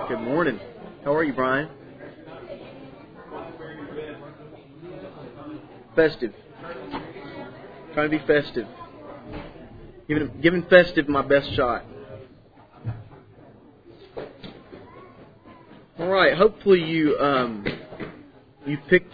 Good morning. How are you, Brian? Festive. Trying to be festive. Giving festive my best shot. All right. Hopefully you picked.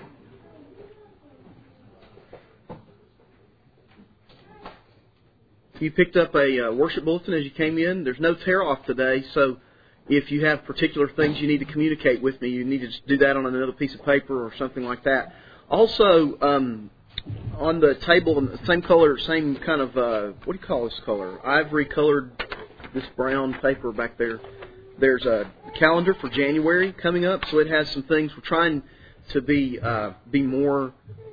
You picked up a worship bulletin as you came in. There's no tear-off today, so if you have particular things you need to communicate with me, you need to just do that on another piece of paper or something like that. Also, on the table, same color, same kind of, what do you call this color? Ivory colored, this brown paper back there. There's a calendar for January coming up, so it has some things. We're trying to be more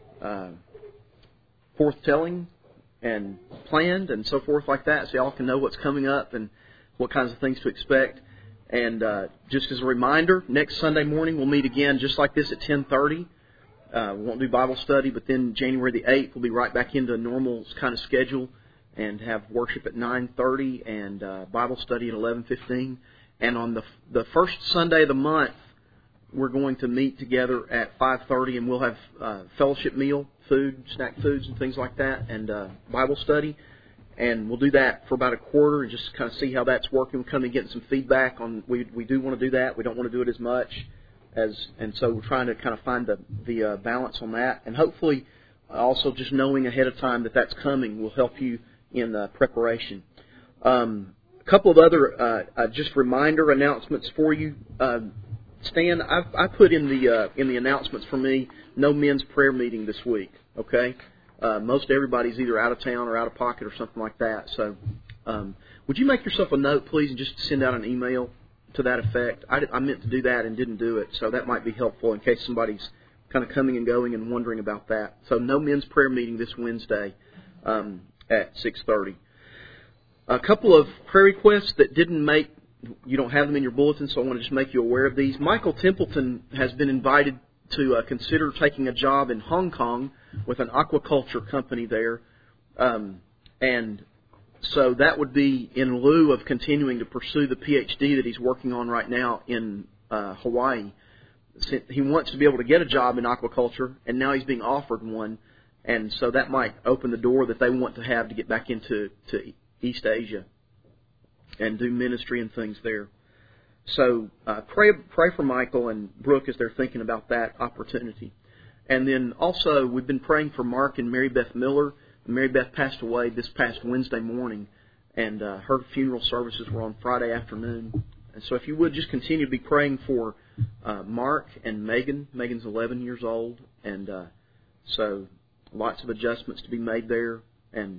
forthtelling and planned and so forth like that, so y'all can know what's coming up and what kinds of things to expect. And just as a reminder, next Sunday morning we'll meet again just like this at 10:30. We won't do Bible study, but then January the 8th we'll be right back into a normal kind of schedule and have worship at 9:30 and Bible study at 11:15. And on the first Sunday of the month, we're going to meet together at 5:30, and we'll have fellowship meal, food, snack foods, and things like that, and Bible study. And we'll do that for about a quarter and just kind of see how that's working. We're kind of getting some feedback on. We do want to do that. We don't want to do it as much and so we're trying to kind of find the balance on that. And hopefully, also just knowing ahead of time that that's coming will help you in preparation. A couple of other just reminder announcements for you. Stan, I put in the announcements for me, no men's prayer meeting this week. Okay, most everybody's either out of town or out of pocket or something like that. So, would you make yourself a note, please, and just send out an email to that effect? I meant to do that and didn't do it, so that might be helpful in case somebody's kind of coming and going and wondering about that. So, no men's prayer meeting this Wednesday at 6:30. A couple of prayer requests that didn't make. You don't have them in your bulletin, so I want to just make you aware of these. Michael Templeton has been invited to consider taking a job in Hong Kong with an aquaculture company there. And so that would be in lieu of continuing to pursue the PhD that he's working on right now in Hawaii. He wants to be able to get a job in aquaculture, and now he's being offered one. And so that might open the door that they want to have to get back into East Asia and do ministry and things there. So pray for Michael and Brooke as they're thinking about that opportunity. And then also we've been praying for Mark and Mary Beth Miller. Mary Beth passed away this past Wednesday morning, and her funeral services were on Friday afternoon. And so if you would just continue to be praying for Mark and Megan. Megan's 11 years old, and so lots of adjustments to be made there. And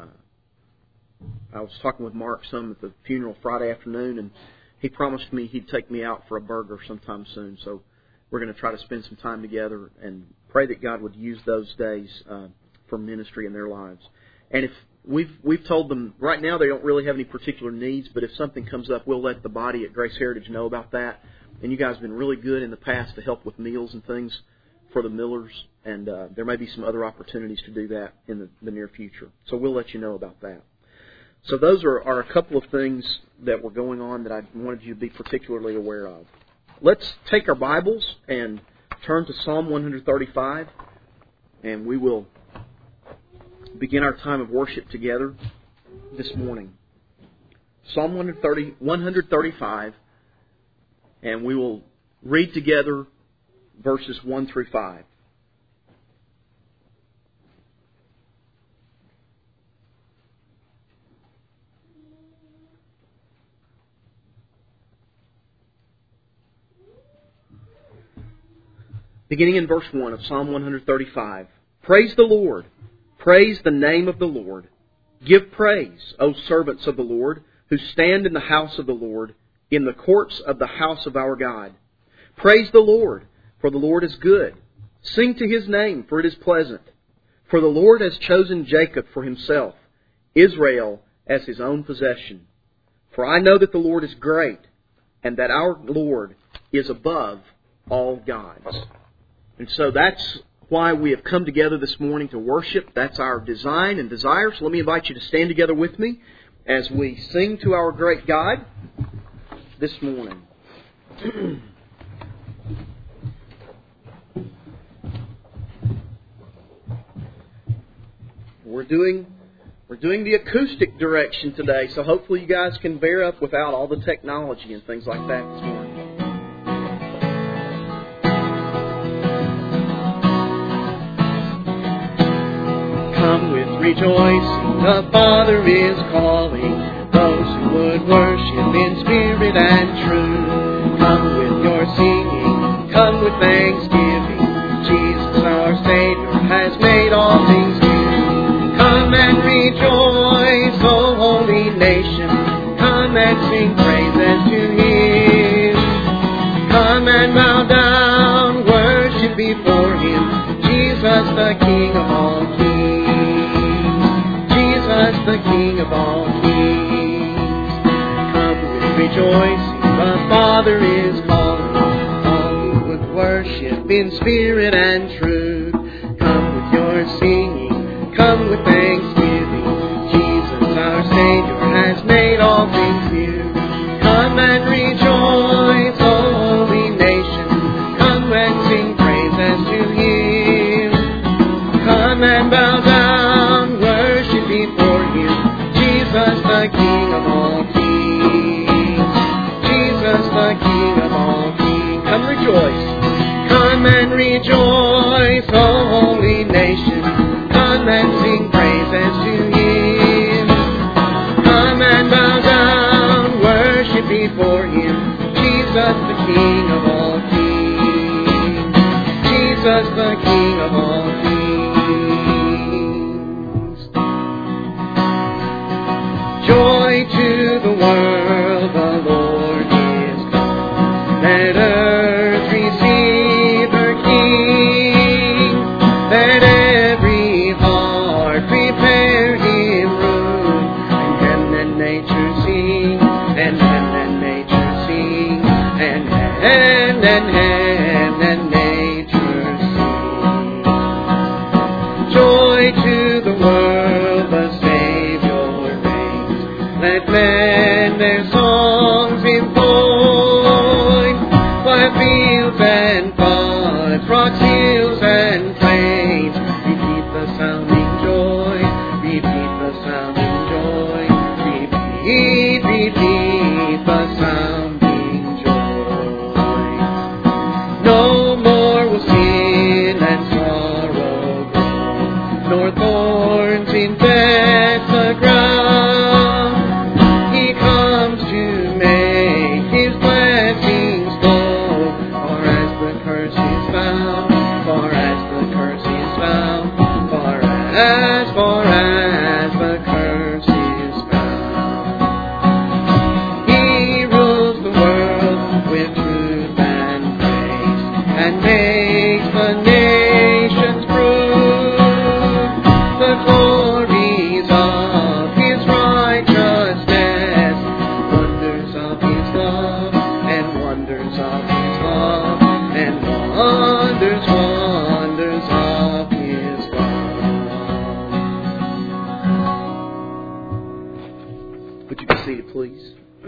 I was talking with Mark some at the funeral Friday afternoon, and he promised me he'd take me out for a burger sometime soon. So we're going to try to spend some time together and pray that God would use those days for ministry in their lives. And if we've told them right now they don't really have any particular needs, but if something comes up, we'll let the body at Grace Heritage know about that. And you guys have been really good in the past to help with meals and things for the Millers, and there may be some other opportunities to do that in the near future. So we'll let you know about that. So those are a couple of things that were going on that I wanted you to be particularly aware of. Let's take our Bibles and turn to Psalm 135, and we will begin our time of worship together this morning. Psalm 135, and we will read together verses 1 through 5. Beginning in verse 1 of Psalm 135. Praise the Lord. Praise the name of the Lord. Give praise, O servants of the Lord, who stand in the house of the Lord, in the courts of the house of our God. Praise the Lord, for the Lord is good. Sing to His name, for it is pleasant. For the Lord has chosen Jacob for Himself, Israel as His own possession. For I know that the Lord is great, and that our Lord is above all gods. And so that's why we have come together this morning to worship. That's our design and desire. So let me invite you to stand together with me as we sing to our great God this morning. We're doing the acoustic direction today, so hopefully you guys can bear up without all the technology and things like that this morning. Come with rejoicing, the Father is calling those who would worship in spirit and truth. Come with your singing, come with thanksgiving. Jesus our Savior has made all things new. Come and rejoice, O holy nation. Come and sing praises to Him. Come and bow down, worship before Him. Jesus the King of all kings. Jesus the King of all kings. Come with rejoicing, the Father is calling all who would worship in spirit and truth. Come with your singing, come with thanksgiving. Jesus our Savior has made all things new. Come and rejoice, O holy nation. Come and sing praises to Him. Come and bow down, worship before Him. Jesus the King of all kings. Jesus the King of all kings. Come rejoice. Come and rejoice, O holy nation. Come and sing praises to Him. Come and bow down, worship before Him. Jesus the King of all kings. Jesus the King of all kings. Joy to the world, the Lord is come. Let earth receive her King. Let every heart prepare Him room. And heaven and nature sing, and heaven and nature sing, and heaven and nature sing. Joy to the world, the Savior reigns. Let men their songs employ, by fields and floods, rocks, hills and plains. Repeat the sounding joy, repeat the sounding joy, repeat the sounding joy. No more will sin and sorrow grow, nor thorns infest the ground. He comes to make His blessings flow, far as the curse is found, far as the curse is found, far as the curse is found. He rules the world with truth and grace, and makes the nations prove the glories of His righteousness, wonders of His love, and wonders of His love, and wonders of His love. Would you be seated, please?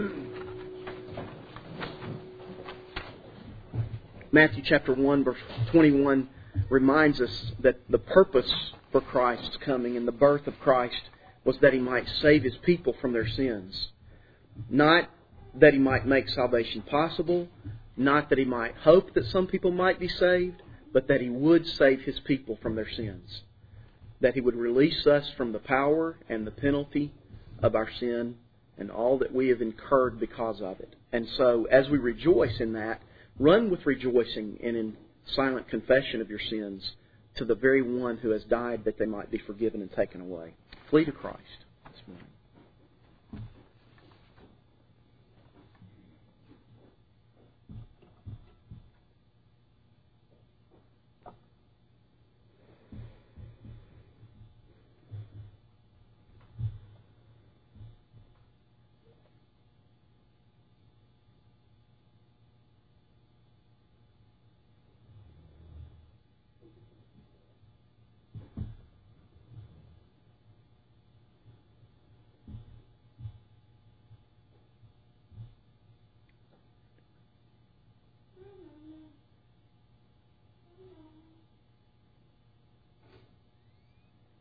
Matthew chapter 1, verse 21 reminds us that the purpose for Christ's coming and the birth of Christ was that He might save His people from their sins. Not that He might make salvation possible, not that He might hope that some people might be saved, but that He would save His people from their sins. That He would release us from the power and the penalty of our sin and all that we have incurred because of it. And so, as we rejoice in that, run with rejoicing and in silent confession of your sins to the very one who has died that they might be forgiven and taken away. Flee to Christ this morning.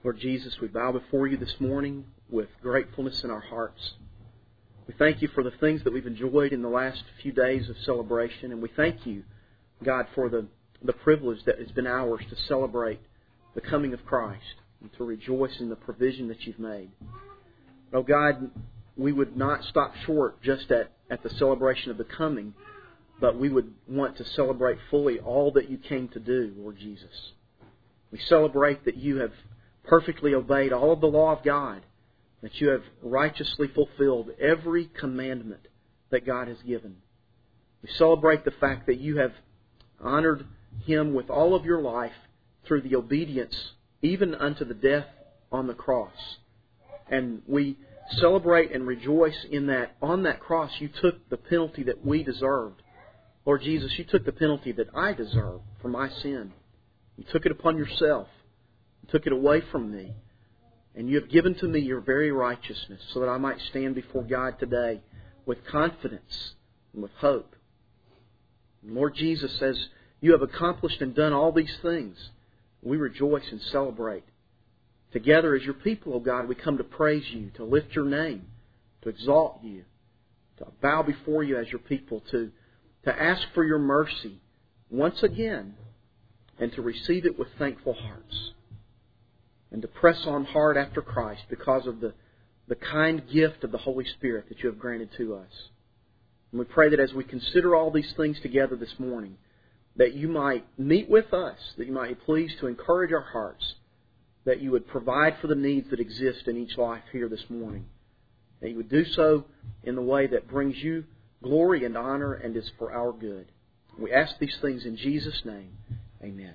Lord Jesus, we bow before You this morning with gratefulness in our hearts. We thank You for the things that we've enjoyed in the last few days of celebration, and we thank You, God, for the privilege that has been ours to celebrate the coming of Christ and to rejoice in the provision that You've made. Oh God, we would not stop short just at the celebration of the coming, but we would want to celebrate fully all that You came to do, Lord Jesus. We celebrate that You have perfectly obeyed all of the law of God, that You have righteously fulfilled every commandment that God has given. We celebrate the fact that You have honored Him with all of Your life through the obedience, even unto the death on the cross. And we celebrate and rejoice in that on that cross You took the penalty that we deserved. Lord Jesus, You took the penalty that I deserve for my sin. You took it upon Yourself. You took it away from me. And You have given to me Your very righteousness so that I might stand before God today with confidence and with hope. And Lord Jesus, as You have accomplished and done all these things, we rejoice and celebrate. Together as Your people, O God, we come to praise You, to lift Your name, to exalt You, to bow before You as Your people, to ask for Your mercy once again, and to receive it with thankful hearts, and to press on hard after Christ because of the kind gift of the Holy Spirit that You have granted to us. And we pray that as we consider all these things together this morning, that You might meet with us, that You might be pleased to encourage our hearts, that You would provide for the needs that exist in each life here this morning, that You would do so in the way that brings You glory and honor and is for our good. We ask these things in Jesus' name. Amen.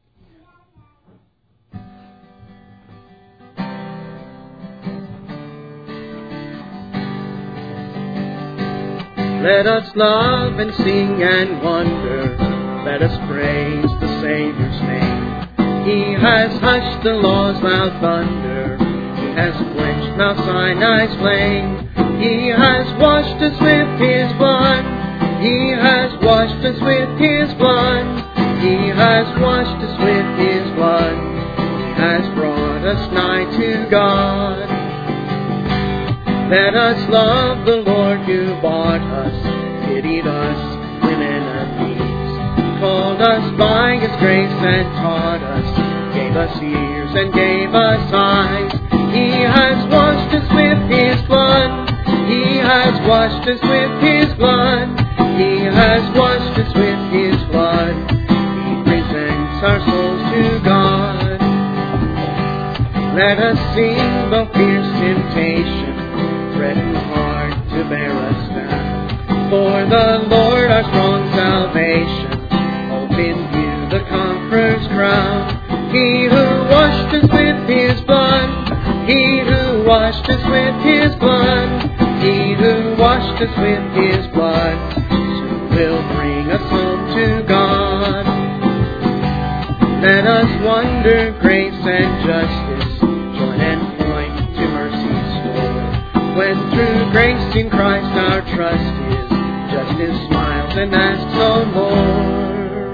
Let us love and sing and wonder. Let us praise the Savior's name. He has hushed the law's loud thunder. He has quenched Mount Sinai's flame. He has washed us with His blood. He has washed us with His blood. He has washed us with His blood. He has brought us nigh to God. Let us love the Lord who bought us, pitied us when enemies, called us by His grace and taught us, gave us ears and gave us eyes. He has washed us with His blood. He has washed us with His blood. He has washed us with His blood. He presents our souls to God. Let us sing though fierce temptation threaten hard to bear us down. For the Lord our strong salvation, hold in view the conqueror's crown. He who washed us with His blood, He who washed us with His blood, He who washed us with His blood, soon will bring us home to God. Let us wonder grace and justice, join and point to mercy's store. When through grace in Christ our trust is, justice smiles and asks no more.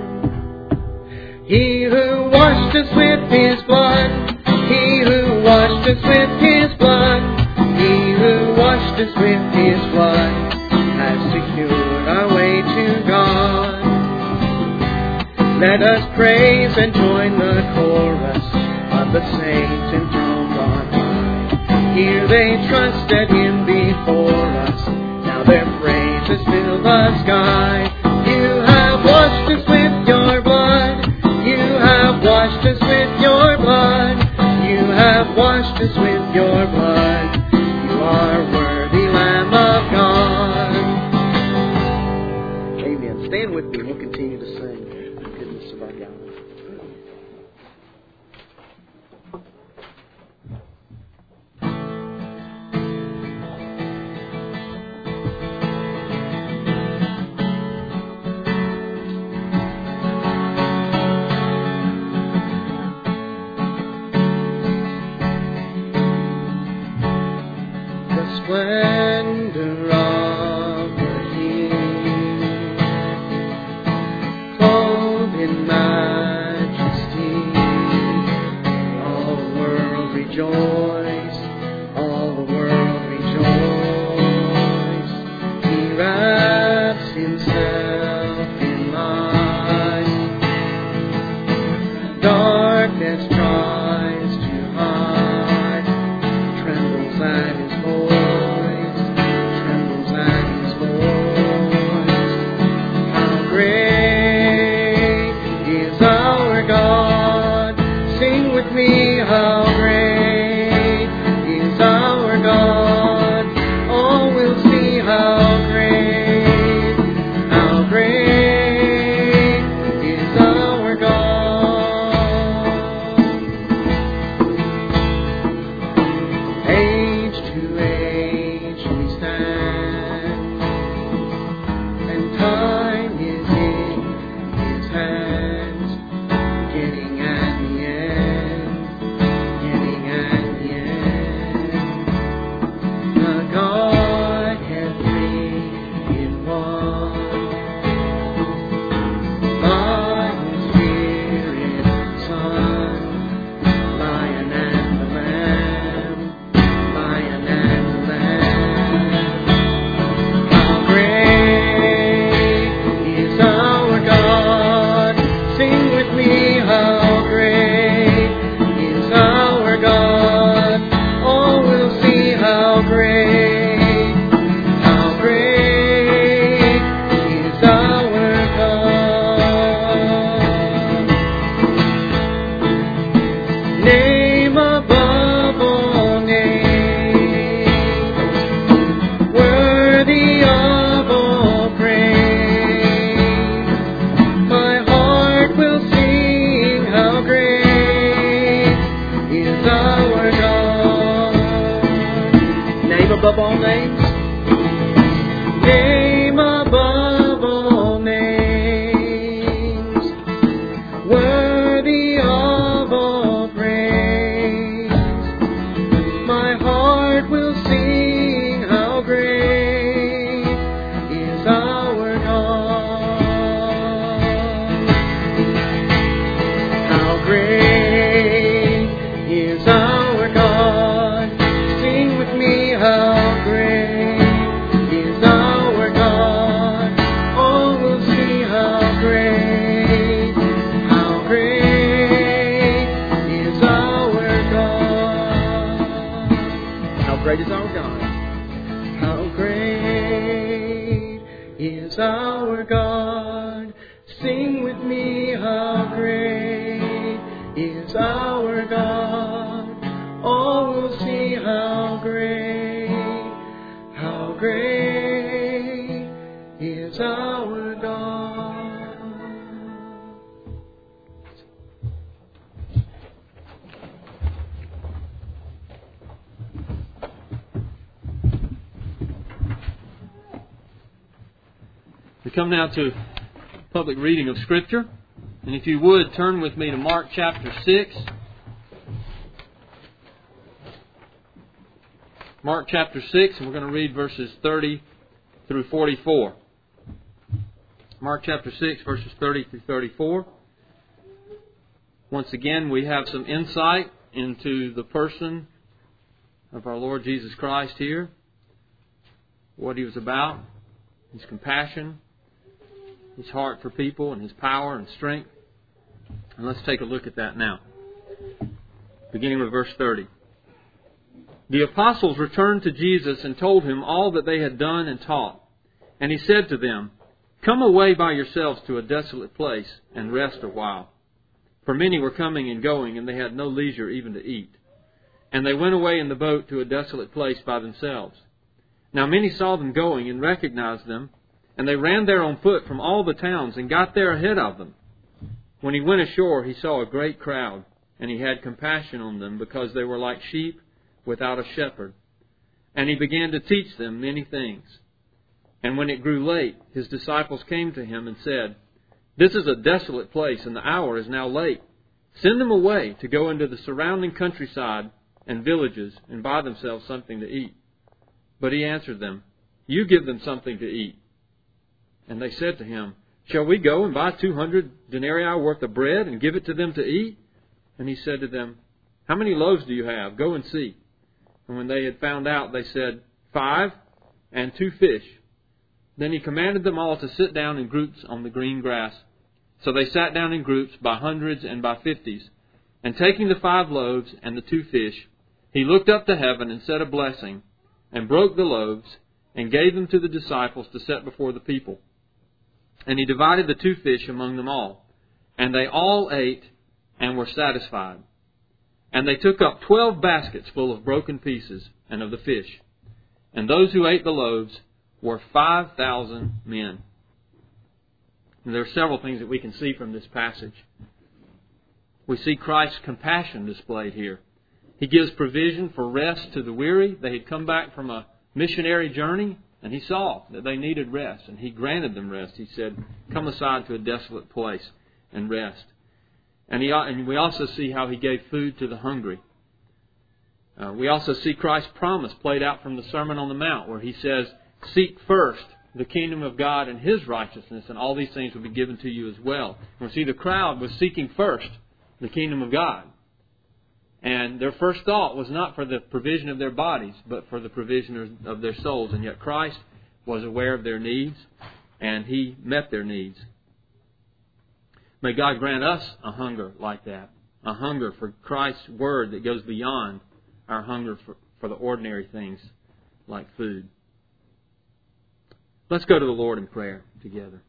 He who washed us with His blood, He who washed us with His blood, He who washed us with His blood, has secured our way to God. Let us praise and join the chorus of the saints enthroned on high. Here they trusted Him before us, now their praises fill the sky. You have washed us with Your blood. You have washed us with Your blood. You have washed us with Your blood. You are worthy, Lamb of God. Amen. Stand with me and we'll continue to sing the goodness of our God. is our God. Sing with me, how great is our God. All will see how great is our God. We come now to public reading of Scripture. And if you would, turn with me to Mark chapter 6. Mark chapter 6, and we're going to read verses 30 through 44. Mark chapter 6, verses 30 through 34. Once again, we have some insight into the person of our Lord Jesus Christ here. What He was about, His compassion, His heart for people, and His power and strength. And let's take a look at that now. Beginning with verse 30. The apostles returned to Jesus and told Him all that they had done and taught. And He said to them, "Come away by yourselves to a desolate place and rest a while." For many were coming and going, and they had no leisure even to eat. And they went away in the boat to a desolate place by themselves. Now many saw them going and recognized them, and they ran there on foot from all the towns and got there ahead of them. When He went ashore, He saw a great crowd, and He had compassion on them, because they were like sheep without a shepherd. And He began to teach them many things. And when it grew late, His disciples came to Him and said, "This is a desolate place, and the hour is now late. Send them away to go into the surrounding countryside and villages and buy themselves something to eat." But He answered them, "You give them something to eat." And they said to Him, "Shall we go and buy 200 denarii worth of bread and give it to them to eat?" And He said to them, "How many loaves do you have? Go and see." And when they had found out, they said, 5 and 2 fish. Then He commanded them all to sit down in groups on the green grass. So they sat down in groups by hundreds and by 50s. And taking the 5 loaves and the 2 fish, He looked up to heaven and said a blessing, and broke the loaves, and gave them to the disciples to set before the people. And He divided the 2 fish among them all. And they all ate and were satisfied. And they took up 12 baskets full of broken pieces and of the fish. And those who ate the loaves were 5,000 men. And there are several things that we can see from this passage. We see Christ's compassion displayed here. He gives provision for rest to the weary. They had come back from a missionary journey, and He saw that they needed rest, and He granted them rest. He said, "Come aside to a desolate place and rest." And we also see how He gave food to the hungry. We also see Christ's promise played out from the Sermon on the Mount, where He says, "Seek first the kingdom of God and His righteousness, and all these things will be given to you as well." And we see the crowd was seeking first the kingdom of God. And their first thought was not for the provision of their bodies, but for the provision of their souls. And yet Christ was aware of their needs, and He met their needs. May God grant us a hunger like that, a hunger for Christ's Word that goes beyond our hunger for the ordinary things like food. Let's go to the Lord in prayer together.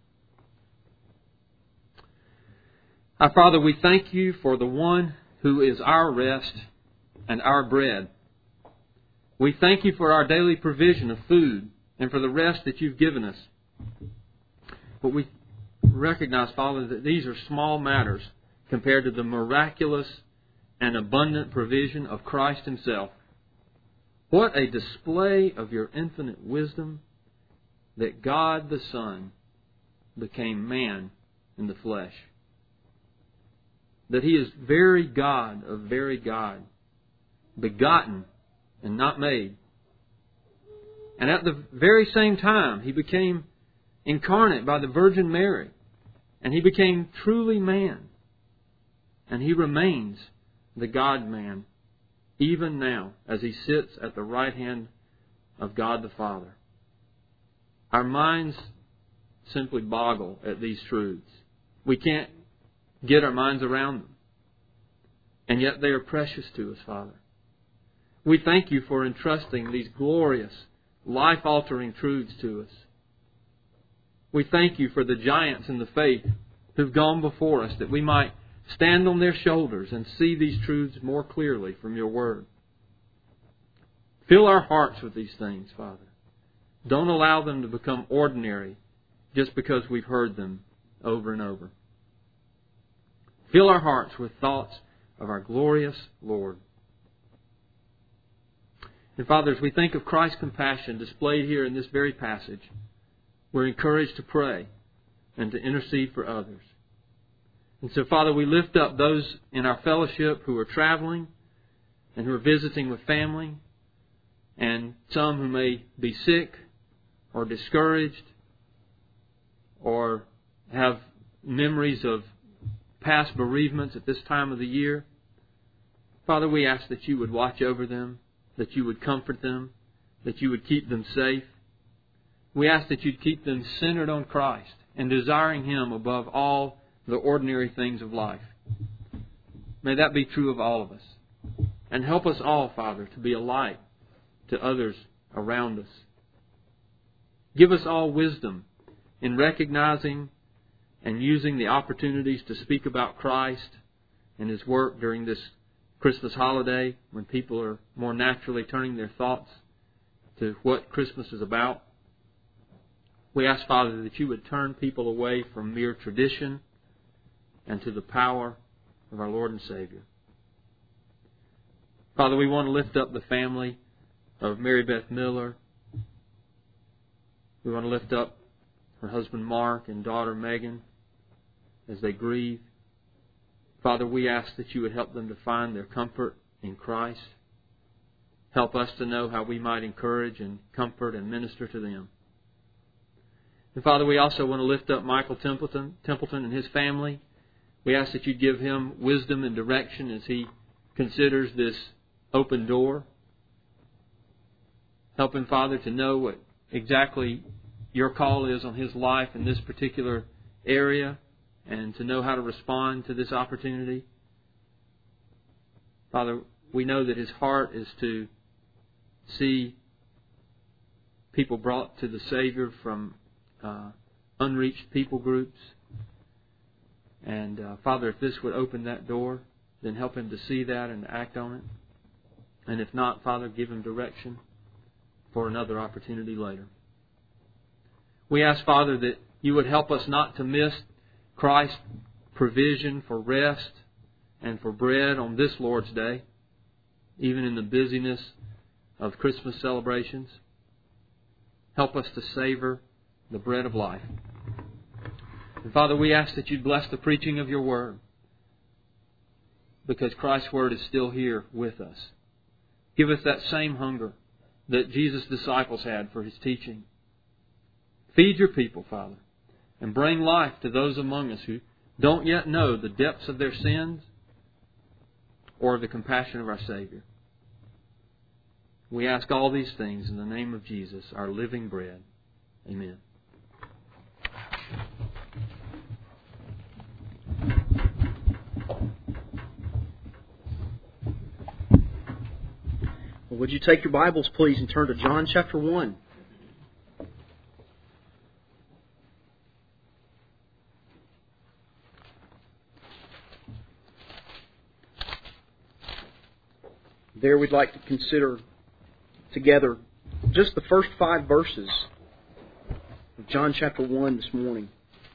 Our Father, we thank You for the one who is our rest and our bread. We thank You for our daily provision of food and for the rest that You've given us. But we recognize, Father, that these are small matters compared to the miraculous and abundant provision of Christ Himself. What a display of Your infinite wisdom that God the Son became man in the flesh. That He is very God of very God, begotten and not made. And at the very same time, He became incarnate by the Virgin Mary. And He became truly man. And He remains the God-man even now as He sits at the right hand of God the Father. Our minds simply boggle at these truths. We can't get our minds around them. And yet they are precious to us, Father. We thank You for entrusting these glorious, life-altering truths to us. We thank You for the giants in the faith who've gone before us, that we might stand on their shoulders and see these truths more clearly from Your Word. Fill our hearts with these things, Father. Don't allow them to become ordinary just because we've heard them over and over. Fill our hearts with thoughts of our glorious Lord. And Father, as we think of Christ's compassion displayed here in this very passage, we're encouraged to pray and to intercede for others. And so, Father, we lift up those in our fellowship who are traveling and who are visiting with family, and some who may be sick or discouraged or have memories of past bereavements at this time of the year. Father, we ask that You would watch over them, that You would comfort them, that You would keep them safe. We ask that You'd keep them centered on Christ and desiring Him above all the ordinary things of life. May that be true of all of us. And help us all, Father, to be a light to others around us. Give us all wisdom in recognizing and using the opportunities to speak about Christ and His work during this Christmas holiday, when people are more naturally turning their thoughts to what Christmas is about. We ask, Father, that You would turn people away from mere tradition and to the power of our Lord and Savior. Father, we want to lift up the family of Mary Beth Miller. We want to lift up her husband Mark and daughter Megan as they grieve. Father, we ask that You would help them to find their comfort in Christ. Help us to know how we might encourage and comfort and minister to them. And Father, we also want to lift up Michael Templeton and his family. We ask that You'd give him wisdom and direction as he considers this open door. Help him, Father, to know what exactly Your call is on his life in this particular area, and to know how to respond to this opportunity. Father, we know that his heart is to see people brought to the Savior from unreached people groups. And Father, if this would open that door, then help him to see that and act on it. And if not, Father, give him direction for another opportunity later. We ask, Father, that You would help us not to miss Christ's provision for rest and for bread on this Lord's Day, even in the busyness of Christmas celebrations. Help us to savor the bread of life. And Father, we ask that You'd bless the preaching of Your Word, because Christ's Word is still here with us. Give us that same hunger that Jesus' disciples had for His teaching. Feed Your people, Father, and bring life to those among us who don't yet know the depths of their sins or the compassion of our Savior. We ask all these things in the name of Jesus, our living bread. Amen. Well, would you take your Bibles, please, and turn to John chapter 1. There we'd like to consider together just the first 5 verses of John chapter 1 this morning.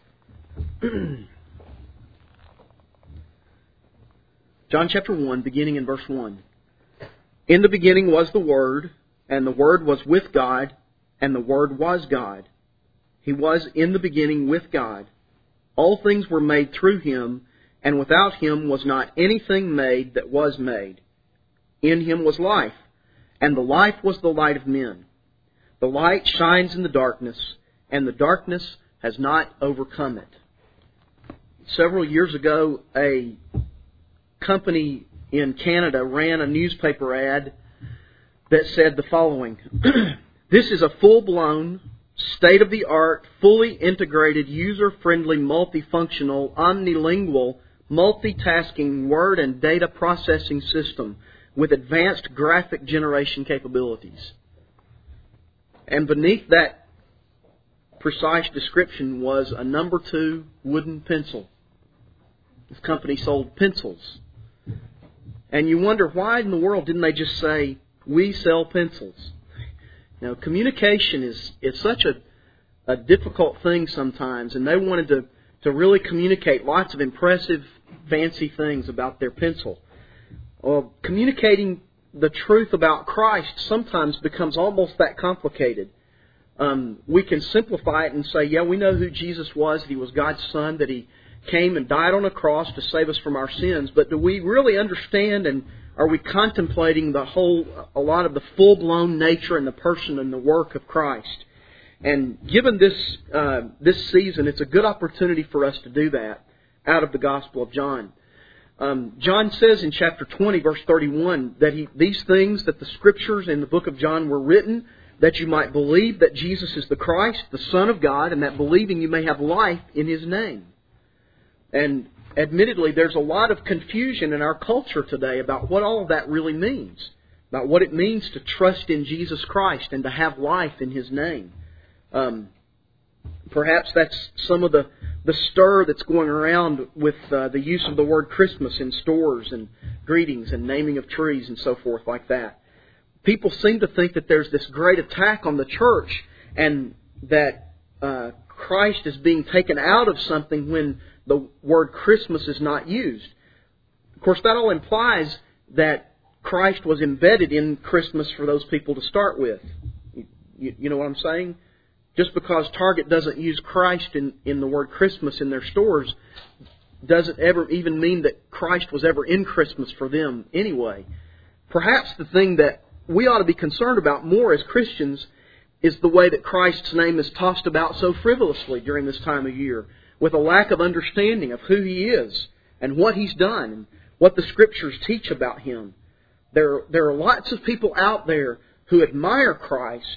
John chapter 1, beginning in verse 1. In the beginning was the Word, and the Word was with God, and the Word was God. He was in the beginning with God. All things were made through Him, and without Him was not anything made that was made. In Him was life, and the life was the light of men. The light shines in the darkness, and the darkness has not overcome it. Several years ago, a company in Canada ran a newspaper ad that said the following: "This is a full-blown, state-of-the-art, fully integrated, user-friendly, multifunctional, omnilingual, multitasking word and data processing system with advanced graphic generation capabilities." And beneath that precise description was a number 2 wooden pencil. This company sold pencils. And you wonder, why in the world didn't they just say, we sell pencils? Now, communication is such a difficult thing sometimes, and they wanted to really communicate lots of impressive, fancy things about their pencil. Well, communicating the truth about Christ sometimes becomes almost that complicated. We can simplify it and say, yeah, we know who Jesus was, that He was God's Son, that He came and died on a cross to save us from our sins, but do we really understand, and are we contemplating a lot of the full-blown nature and the person and the work of Christ? And given this season, it's a good opportunity for us to do that out of the Gospel of John. John says in chapter 20, verse 31, that these things, that the Scriptures in the book of John were written, that you might believe that Jesus is the Christ, the Son of God, and that believing you may have life in His name. And admittedly, there's a lot of confusion in our culture today about what all of that really means, about what it means to trust in Jesus Christ and to have life in His name. Perhaps that's some of the stir that's going around with the use of the word Christmas in stores and greetings and naming of trees and so forth like that. People seem to think that there's this great attack on the church and that Christ is being taken out of something when the word Christmas is not used. Of course, that all implies that Christ was embedded in Christmas for those people to start with. You know what I'm saying? Just because Target doesn't use Christ in the word Christmas in their stores doesn't ever even mean that Christ was ever in Christmas for them anyway. Perhaps the thing that we ought to be concerned about more as Christians is the way that Christ's name is tossed about so frivolously during this time of year, with a lack of understanding of who He is and what He's done and what the Scriptures teach about Him. There are lots of people out there who admire Christ,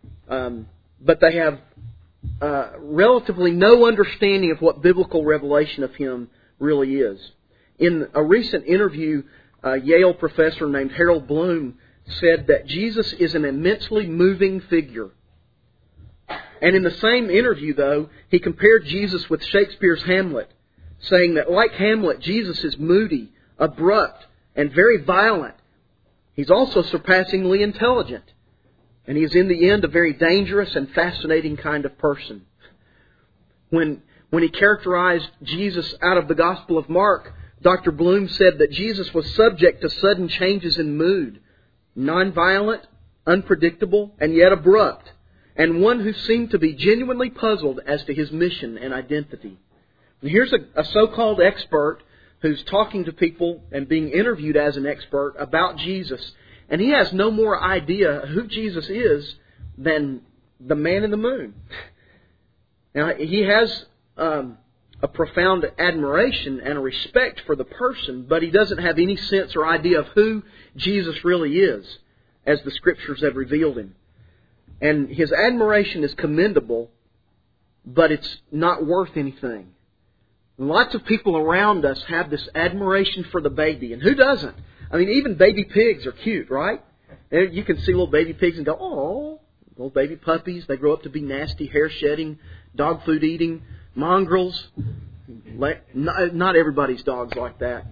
but they have relatively no understanding of what biblical revelation of Him really is. In a recent interview, a Yale professor named Harold Bloom said that Jesus is an immensely moving figure. And in the same interview, though, he compared Jesus with Shakespeare's Hamlet, saying that like Hamlet, Jesus is moody, abrupt, and very violent. He's also surpassingly intelligent. And he is in the end a very dangerous and fascinating kind of person. When he characterized Jesus out of the Gospel of Mark, Dr. Bloom said that Jesus was subject to sudden changes in mood, nonviolent, unpredictable, and yet abrupt, and one who seemed to be genuinely puzzled as to His mission and identity. And here's a so-called expert who's talking to people and being interviewed as an expert about Jesus, and he has no more idea who Jesus is than the man in the moon. Now, he has a profound admiration and a respect for the person, but he doesn't have any sense or idea of who Jesus really is, as the Scriptures have revealed Him. And his admiration is commendable, but it's not worth anything. Lots of people around us have this admiration for the baby, and who doesn't? I mean, even baby pigs are cute, right? And you can see little baby pigs and go, oh, little baby puppies. They grow up to be nasty, hair-shedding, dog food eating mongrels. Not everybody's dog's like that.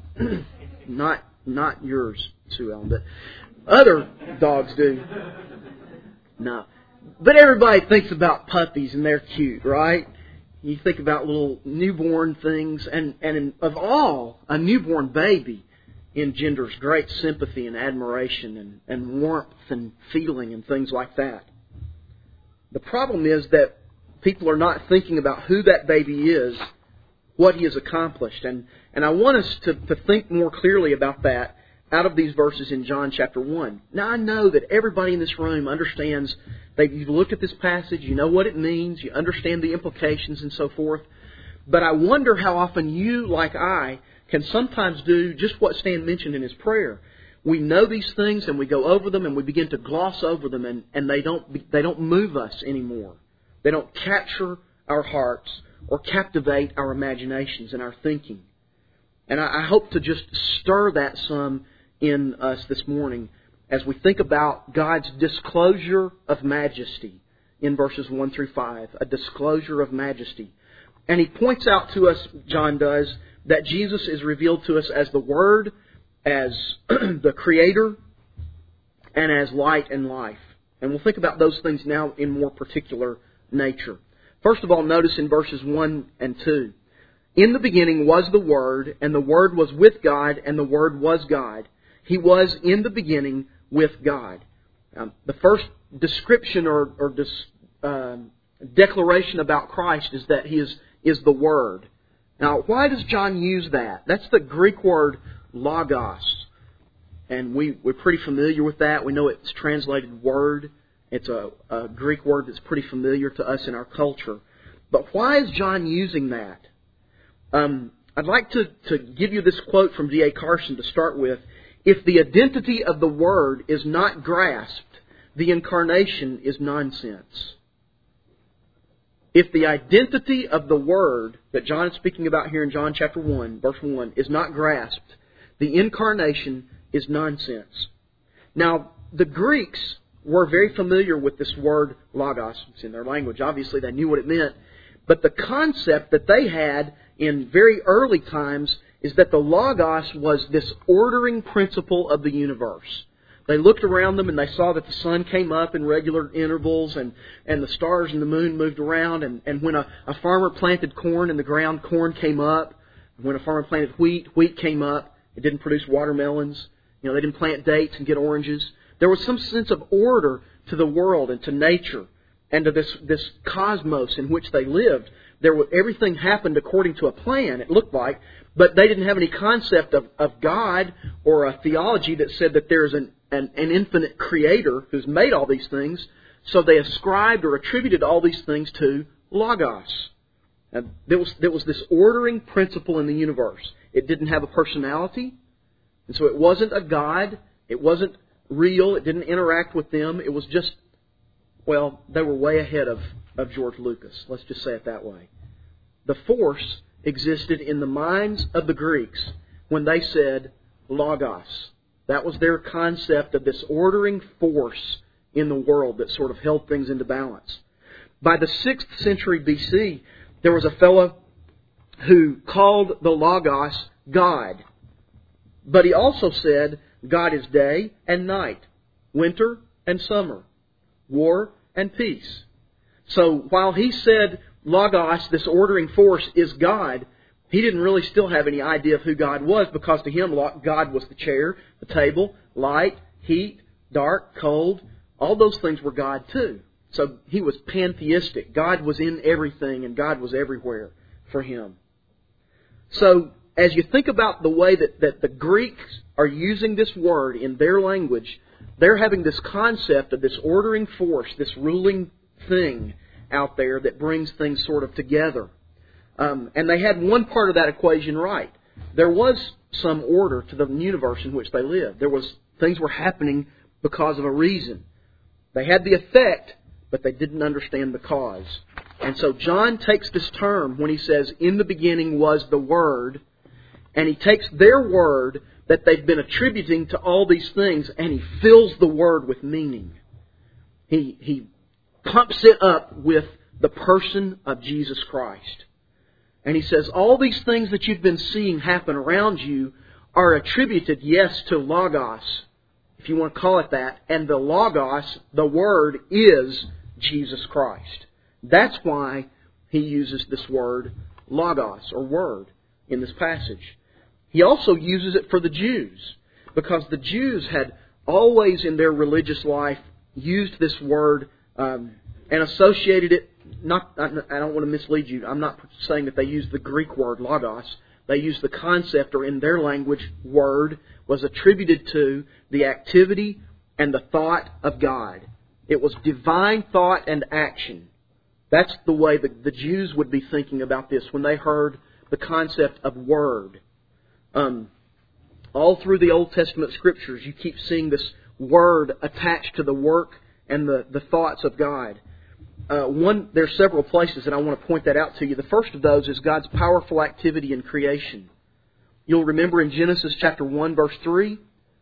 Not yours, Sue Ellen, but other dogs do. No. But everybody thinks about puppies and they're cute, right? You think about little newborn things, and of all, a newborn baby engenders great sympathy and admiration and warmth and feeling and things like that. The problem is that people are not thinking about who that baby is, what he has accomplished. And I want us to think more clearly about that out of these verses in John chapter 1. Now, I know that everybody in this room understands that you've looked at this passage, you know what it means, you understand the implications and so forth. But I wonder how often you, like I, can sometimes do just what Stan mentioned in his prayer. We know these things and we go over them and we begin to gloss over them, and they don't move us anymore. They don't capture our hearts or captivate our imaginations and our thinking. And I hope to just stir that some in us this morning as we think about God's disclosure of majesty in verses 1 through 5, a disclosure of majesty. And he points out to us, John does, that Jesus is revealed to us as the Word, as the Creator, and as light and life. And we'll think about those things now in more particular nature. First of all, notice in verses 1 and 2. In the beginning was the Word, and the Word was with God, and the Word was God. He was in the beginning with God. The first description or declaration about Christ is that He is the Word. Now, why does John use that? That's the Greek word logos. And we're pretty familiar with that. We know it's translated word. It's a Greek word that's pretty familiar to us in our culture. But why is John using that? I'd like to give you this quote from D.A. Carson to start with. If the identity of the Word is not grasped, the incarnation is nonsense. If the identity of the Word that John is speaking about here in John chapter 1, verse 1, is not grasped, the incarnation is nonsense. Now, the Greeks were very familiar with this word logos. It's in their language. Obviously, they knew what it meant. But the concept that they had in very early times is that the logos was this ordering principle of the universe. They looked around them and they saw that the sun came up in regular intervals and the stars and the moon moved around. And when a farmer planted corn in the ground, corn came up. When a farmer planted wheat came up. It didn't produce watermelons. They didn't plant dates and get oranges. There was some sense of order to the world and to nature and to this cosmos in which they lived. Everything happened according to a plan, it looked like, but they didn't have any concept of God or a theology that said that there's an infinite creator who's made all these things, so they ascribed or attributed all these things to logos. And there was this ordering principle in the universe. It didn't have a personality, and so it wasn't a God, it wasn't real, it didn't interact with them, it was just, they were way ahead of George Lucas. Let's just say it that way. The force existed in the minds of the Greeks when they said logos. That was their concept of this ordering force in the world that sort of held things into balance. By the 6th century BC, there was a fellow who called the logos God. But he also said God is day and night, winter and summer, war and peace. So while he said logos, this ordering force, is God, he didn't really still have any idea of who God was, because to him God was the chair, the table, light, heat, dark, cold. All those things were God too. So he was pantheistic. God was in everything and God was everywhere for him. So as you think about the way that the Greeks are using this word in their language, they're having this concept of this ordering force, this ruling thing out there that brings things sort of together. And they had one part of that equation right. There was some order to the universe in which they lived. Things were happening because of a reason. They had the effect, but they didn't understand the cause. And so John takes this term when he says, in the beginning was the Word, and he takes their word that they've been attributing to all these things, and he fills the Word with meaning. He pumps it up with the person of Jesus Christ. And he says, all these things that you've been seeing happen around you are attributed, yes, to logos, if you want to call it that. And the logos, the Word, is Jesus Christ. That's why he uses this word logos, or word, in this passage. He also uses it for the Jews, because the Jews had always in their religious life used this word and associated it. I don't want to mislead you. I'm not saying that they used the Greek word logos. They used the concept, or in their language, word was attributed to the activity and the thought of God. It was divine thought and action. That's the way the Jews would be thinking about this when they heard the concept of word. All through the Old Testament Scriptures, you keep seeing this word attached to the work and the thoughts of God. There are several places that I want to point that out to you. The first of those is God's powerful activity in creation. You'll remember in Genesis chapter 1, verse 3,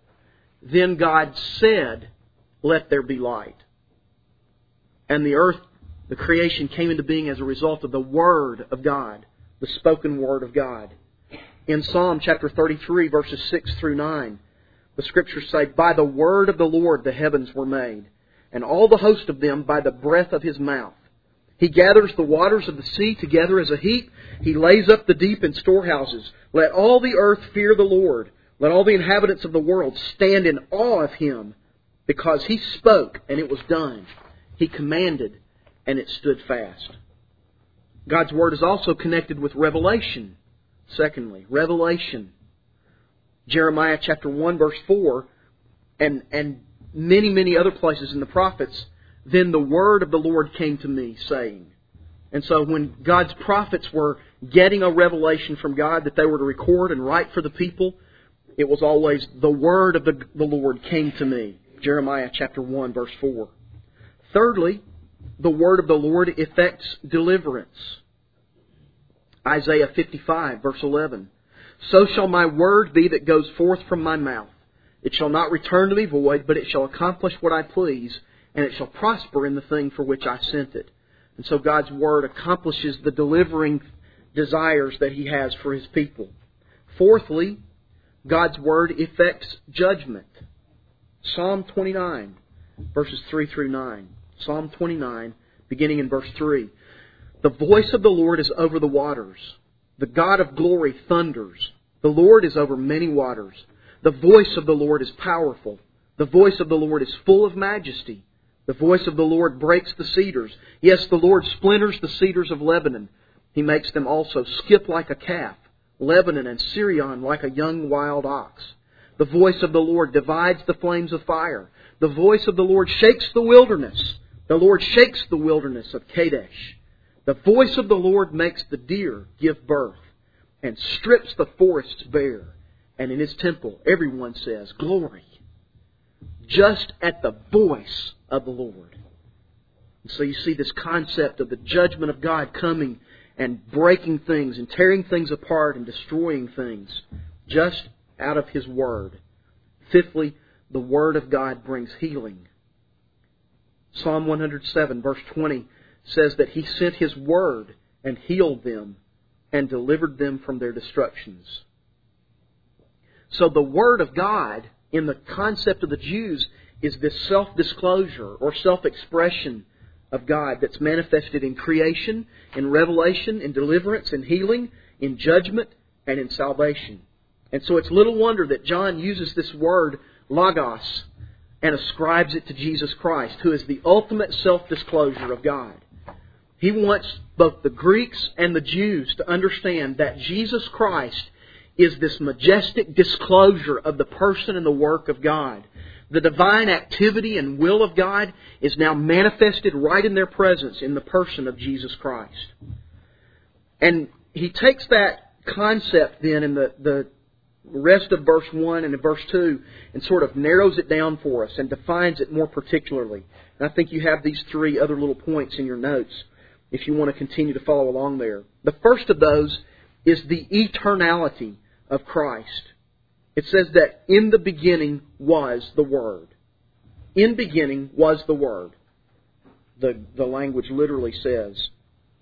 then God said, let there be light. And the earth The creation came into being as a result of the Word of God, the spoken Word of God. In Psalm chapter 33, verses 6 through 9, the Scriptures say, "By the word of the Lord the heavens were made, and all the host of them by the breath of His mouth. He gathers the waters of the sea together as a heap. He lays up the deep in storehouses. Let all the earth fear the Lord. Let all the inhabitants of the world stand in awe of Him, because He spoke, and it was done. He commanded, and it stood fast." God's Word is also connected with revelation. Secondly, revelation. Jeremiah chapter 1, verse 4, and many, many other places in the prophets, "Then the word of the Lord came to me, saying." And so when God's prophets were getting a revelation from God that they were to record and write for the people, it was always, "The word of the Lord came to me." Jeremiah chapter 1, verse 4. Thirdly, the word of the Lord effects deliverance. Isaiah 55, verse 11. "So shall my word be that goes forth from my mouth. It shall not return to me void, but it shall accomplish what I please, and it shall prosper in the thing for which I sent it." And so God's Word accomplishes the delivering desires that He has for His people. Fourthly, God's Word effects judgment. Psalm 29, verses 3 through 9. Psalm 29, beginning in verse 3. "The voice of the Lord is over the waters. The God of glory thunders. The Lord is over many waters. The voice of the Lord is powerful. The voice of the Lord is full of majesty. The voice of the Lord breaks the cedars. Yes, the Lord splinters the cedars of Lebanon. He makes them also skip like a calf, Lebanon and Sirion like a young wild ox. The voice of the Lord divides the flames of fire. The voice of the Lord shakes the wilderness. The Lord shakes the wilderness of Kadesh. The voice of the Lord makes the deer give birth and strips the forests bare. And in His temple, everyone says, 'Glory,' just at the voice of the Lord." And so you see this concept of the judgment of God coming and breaking things and tearing things apart and destroying things just out of His Word. Fifthly, the Word of God brings healing. Psalm 107, verse 20, says that He sent His Word and healed them and delivered them from their destructions. So the Word of God, in the concept of the Jews, is this self-disclosure or self-expression of God that's manifested in creation, in revelation, in deliverance, in healing, in judgment, and in salvation. And so it's little wonder that John uses this word, logos, and ascribes it to Jesus Christ, who is the ultimate self-disclosure of God. He wants both the Greeks and the Jews to understand that Jesus Christ is this majestic disclosure of the person and the work of God. The divine activity and will of God is now manifested right in their presence in the person of Jesus Christ. And he takes that concept then in the rest of verse 1 and in verse 2 and sort of narrows it down for us and defines it more particularly. And I think you have these three other little points in your notes if you want to continue to follow along there. The first of those is the eternality of Christ. It says that in the beginning was the Word. In beginning was the Word. The language literally says.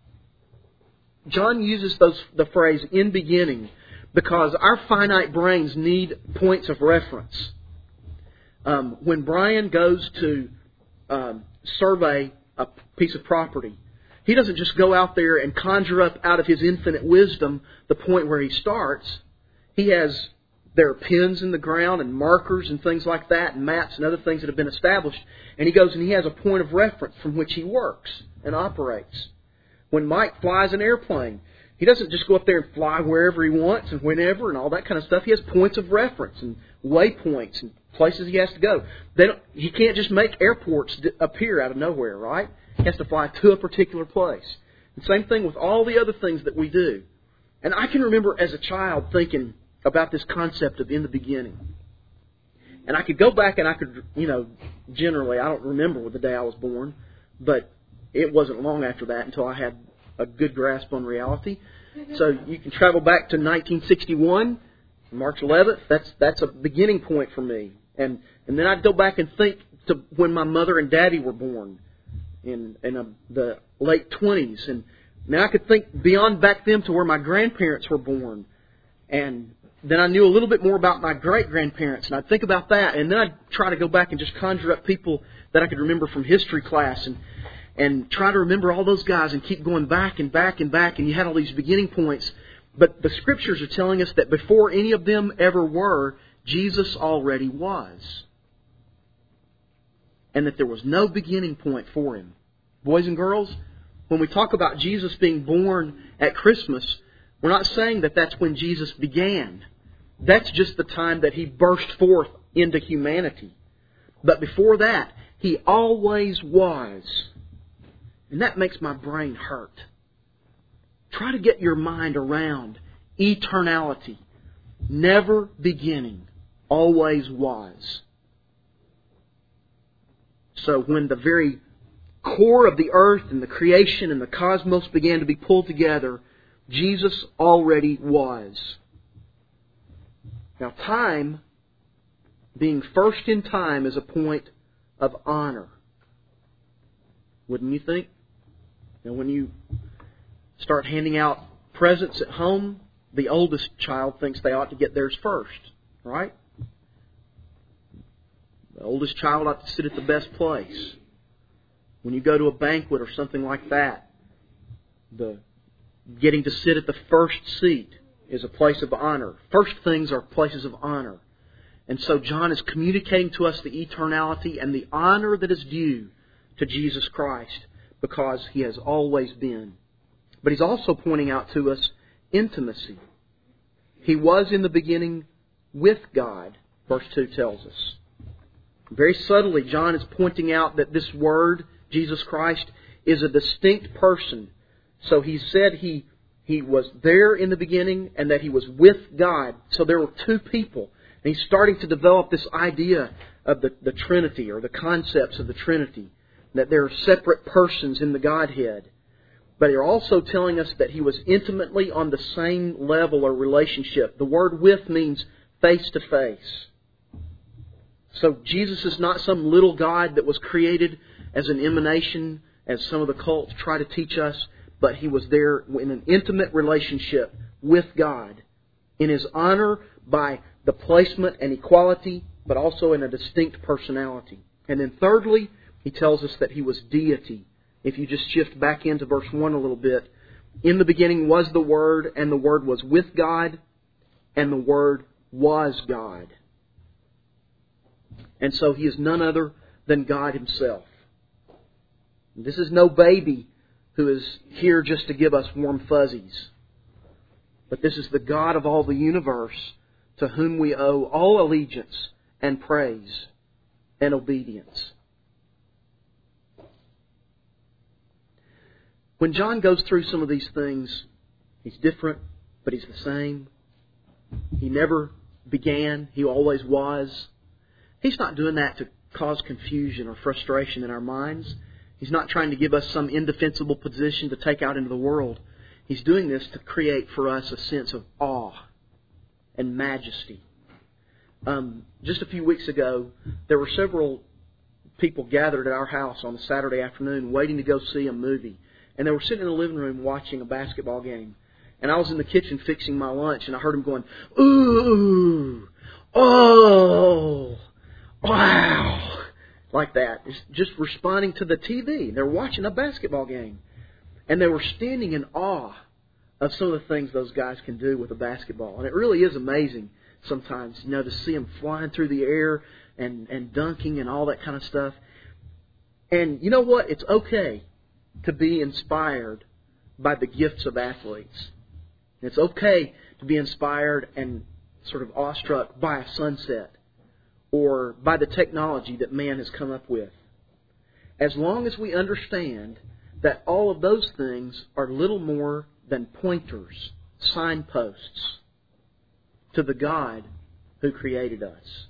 John uses the phrase in beginning because our finite brains need points of reference. When Brian goes to survey a piece of property, he doesn't just go out there and conjure up out of his infinite wisdom the point where he starts. There are pins in the ground and markers and things like that and maps and other things that have been established. And he goes and he has a point of reference from which he works and operates. When Mike flies an airplane, he doesn't just go up there and fly wherever he wants and whenever and all that kind of stuff. He has points of reference and waypoints and places he has to go. He can't just make airports appear out of nowhere, right? He has to fly to a particular place. And same thing with all the other things that we do. And I can remember as a child thinking about this concept of in the beginning. And I could go back and I could, generally, I don't remember the day I was born, but it wasn't long after that until I had a good grasp on reality. So you can travel back to 1961, March 11th. That's a beginning point for me. And then I'd go back and think to when my mother and daddy were born. in the late 20s. And I could think beyond back then to where my grandparents were born. And then I knew a little bit more about my great-grandparents, and I'd think about that. And then I'd try to go back and just conjure up people that I could remember from history class and try to remember all those guys and keep going back and back and back. And you had all these beginning points. But the Scriptures are telling us that before any of them ever were, Jesus already was. And that there was no beginning point for Him. Boys and girls, when we talk about Jesus being born at Christmas, we're not saying that that's when Jesus began. That's just the time that He burst forth into humanity. But before that, He always was. And that makes my brain hurt. Try to get your mind around eternality. Never beginning, always was. So when the very core of the earth and the creation and the cosmos began to be pulled together, Jesus already was. Now, time, being first in time, is a point of honor. Wouldn't you think? Now, when you start handing out presents at home, the oldest child thinks they ought to get theirs first, right? The oldest child ought to sit at the best place. When you go to a banquet or something like that, the getting to sit at the first seat is a place of honor. First things are places of honor. And so John is communicating to us the eternality and the honor that is due to Jesus Christ because He has always been. But he's also pointing out to us intimacy. He was in the beginning with God, verse 2 tells us. Very subtly, John is pointing out that this Word, Jesus Christ, is a distinct person. So he said He was there in the beginning and that He was with God. So there were two people. And he's starting to develop this idea of the Trinity, or the concepts of the Trinity, that there are separate persons in the Godhead. But they're also telling us that He was intimately on the same level or relationship. The word with means face to face. So Jesus is not some little God that was created as an emanation, as some of the cults try to teach us, but He was there in an intimate relationship with God, in His honor by the placement and equality, but also in a distinct personality. And then thirdly, He tells us that He was deity. If you just shift back into verse 1 a little bit, in the beginning was the Word, and the Word was with God, and the Word was God. And so He is none other than God Himself. This is no baby who is here just to give us warm fuzzies. But this is the God of all the universe, to whom we owe all allegiance and praise and obedience. When John goes through some of these things, he's different, but he's the same. He never began, He always was. He's not doing that to cause confusion or frustration in our minds. He's not trying to give us some indefensible position to take out into the world. He's doing this to create for us a sense of awe and majesty. Just a few weeks ago, there were several people gathered at our house on a Saturday afternoon waiting to go see a movie. And they were sitting in the living room watching a basketball game. And I was in the kitchen fixing my lunch, and I heard them going, ooh, oh, wow, like that. Just responding to the TV. They're watching a basketball game. And they were standing in awe of some of the things those guys can do with a basketball. And it really is amazing sometimes, to see them flying through the air and dunking and all that kind of stuff. And you know what? It's okay to be inspired by the gifts of athletes. It's okay to be inspired and sort of awestruck by a sunset or by the technology that man has come up with. As long as we understand that all of those things are little more than pointers, signposts to the God who created us.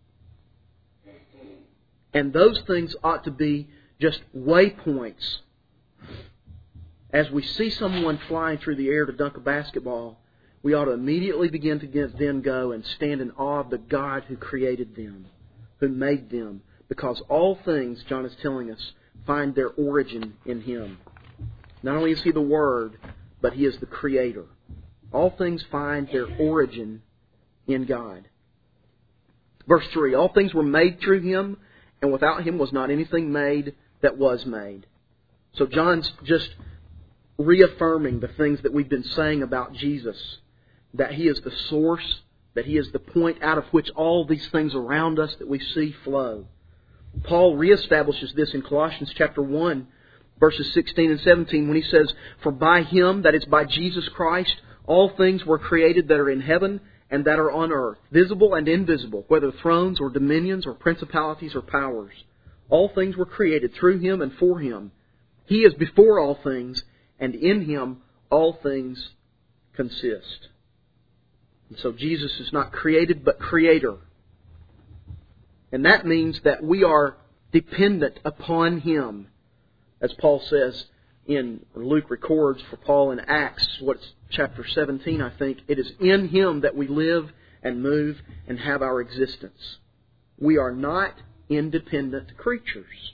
And those things ought to be just waypoints. As we see someone flying through the air to dunk a basketball, we ought to immediately begin to then go and stand in awe of the God who created them, who made them. Because all things, John is telling us, find their origin in Him. Not only is He the Word, but He is the Creator. All things find their origin in God. Verse 3, all things were made through Him, and without Him was not anything made that was made. So John's just reaffirming the things that we've been saying about Jesus, that He is the source, that He is the point out of which all these things around us that we see flow. Paul reestablishes this in Colossians chapter 1, verses 16 and 17, when he says, for by Him, that is by Jesus Christ, all things were created that are in heaven and that are on earth, visible and invisible, whether thrones or dominions or principalities or powers. All things were created through Him and for Him. He is before all things, and in Him all things consist. And so Jesus is not created, but Creator. And that means that we are dependent upon Him. As Paul says or Luke records for Paul in Acts, what's chapter 17, I think, it is in Him that we live and move and have our existence. We are not independent creatures.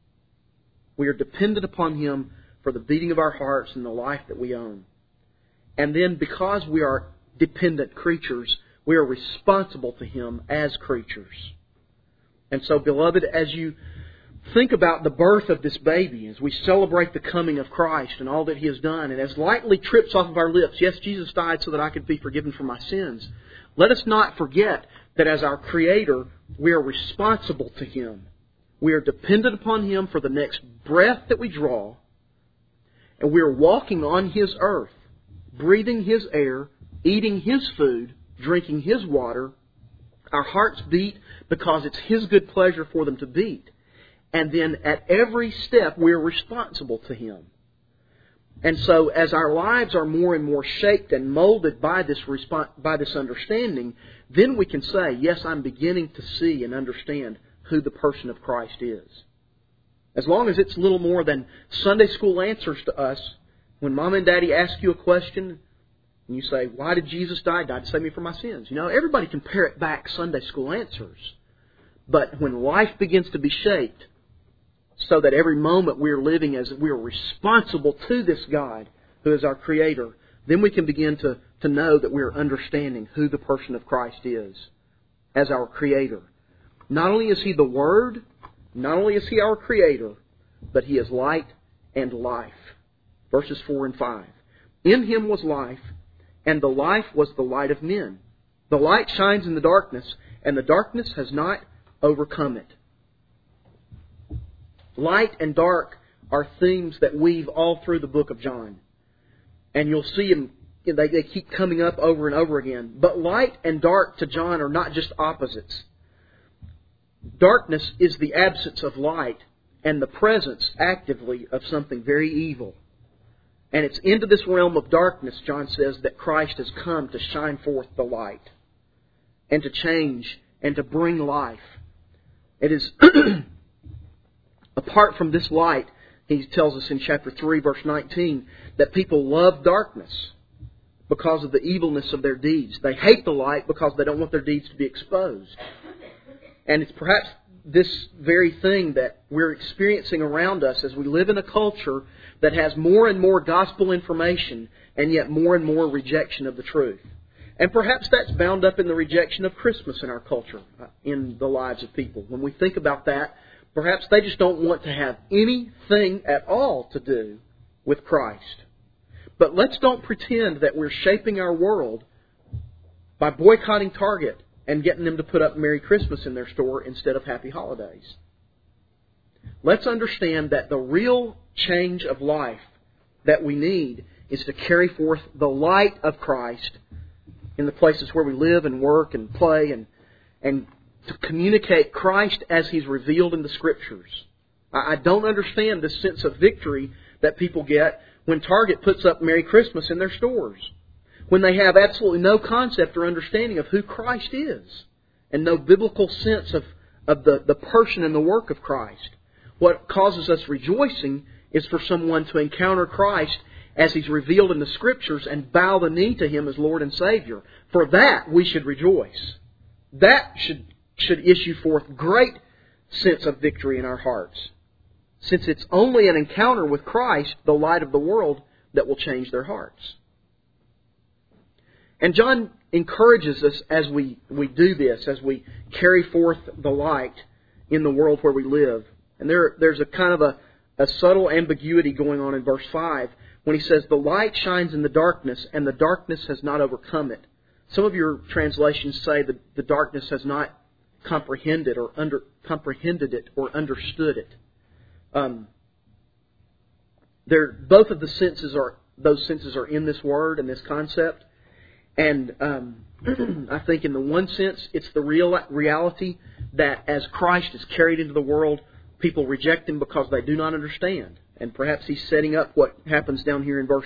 We are dependent upon Him for the beating of our hearts and the life that we own. And then because we are dependent creatures, we are responsible to Him as creatures. And so, beloved, as you think about the birth of this baby, as we celebrate the coming of Christ and all that He has done, and as lightly trips off of our lips, yes, Jesus died so that I could be forgiven for my sins, let us not forget that as our Creator, we are responsible to Him. We are dependent upon Him for the next breath that we draw, and we are walking on His earth, breathing His air, eating His food, drinking His water. Our hearts beat because it's His good pleasure for them to beat. And then at every step, we're responsible to Him. And so as our lives are more and more shaped and molded by this understanding, then we can say, yes, I'm beginning to see and understand who the person of Christ is. As long as it's little more than Sunday school answers to us, when Mom and Daddy ask you a question, and you say, why did Jesus die? He died to save me from my sins. You know, everybody can parrot back Sunday school answers. But when life begins to be shaped, so that every moment we're living as we're responsible to this God who is our Creator, then we can begin to know that we're understanding who the person of Christ is as our Creator. Not only is He the Word, not only is He our Creator, but He is light and life. Verses 4 and 5. In Him was life, and the life was the light of men. The light shines in the darkness, and the darkness has not overcome it. Light and dark are themes that weave all through the book of John. And you'll see them, they keep coming up over and over again. But light and dark to John are not just opposites. Darkness is the absence of light and the presence actively of something very evil. And it's into this realm of darkness, John says, that Christ has come to shine forth the light and to change and to bring life. It is apart from this light, he tells us in chapter 3, verse 19, that people love darkness because of the evilness of their deeds. They hate the light because they don't want their deeds to be exposed. And it's perhaps this very thing that we're experiencing around us as we live in a culture that has more and more gospel information and yet more and more rejection of the truth. And perhaps that's bound up in the rejection of Christmas in our culture, in the lives of people. When we think about that, perhaps they just don't want to have anything at all to do with Christ. But let's don't pretend that we're shaping our world by boycotting Target and getting them to put up Merry Christmas in their store instead of Happy Holidays. Let's understand that the real change of life that we need is to carry forth the light of Christ in the places where we live and work and play and to communicate Christ as He's revealed in the Scriptures. I don't understand this sense of victory that people get when Target puts up Merry Christmas in their stores, when they have absolutely no concept or understanding of who Christ is and no biblical sense of the person and the work of Christ. What causes us rejoicing is for someone to encounter Christ as He's revealed in the Scriptures and bow the knee to Him as Lord and Savior. For that we should rejoice. That should issue forth great sense of victory in our hearts. since it's only an encounter with Christ, the light of the world, that will change their hearts. And John encourages us as we do this, as we carry forth the light in the world where we live. And there's a kind of a subtle ambiguity going on in verse 5 when he says, the light shines in the darkness, and the darkness has not overcome it. Some of your translations say that the darkness has not comprehended it or understood it. Both of those senses are in this word and this concept. And I think in the one sense, it's the reality that as Christ is carried into the world, people reject Him because they do not understand. And perhaps He's setting up what happens down here in verse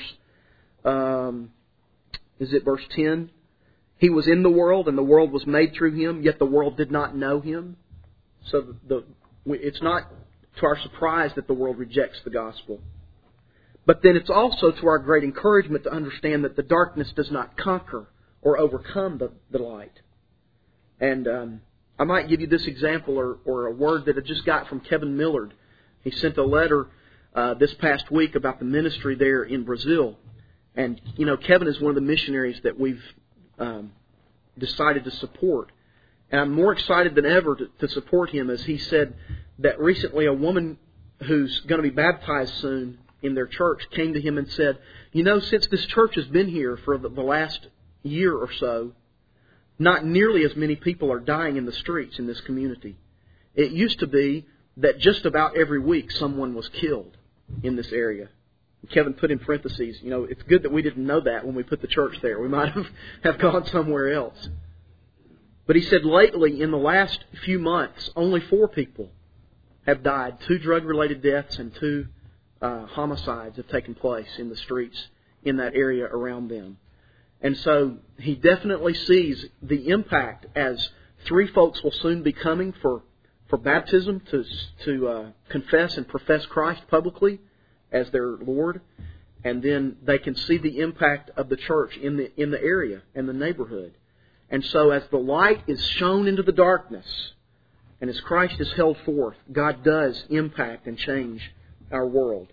10? He was in the world, and the world was made through Him, yet the world did not know Him. So it's not to our surprise that the world rejects the gospel. But then it's also to our great encouragement to understand that the darkness does not conquer or overcome the light. And I might give you this example or a word that I just got from Kevin Millard. He sent a letter this past week about the ministry there in Brazil. And, Kevin is one of the missionaries that we've decided to support. And I'm more excited than ever to support him, as he said that recently a woman who's going to be baptized soon in their church came to him and said, since this church has been here for the last year or so, not nearly as many people are dying in the streets in this community. It used to be that just about every week someone was killed in this area. Kevin put in parentheses, it's good that we didn't know that when we put the church there. We might have gone somewhere else. But he said lately, in the last few months, only 4 people have died. 2 drug-related deaths and 2 homicides have taken place in the streets in that area around them. And so he definitely sees the impact as 3 folks will soon be coming for baptism to confess and profess Christ publicly as their Lord. And then they can see the impact of the church in the area and the neighborhood. And so as the light is shown into the darkness and as Christ is held forth, God does impact and change our world.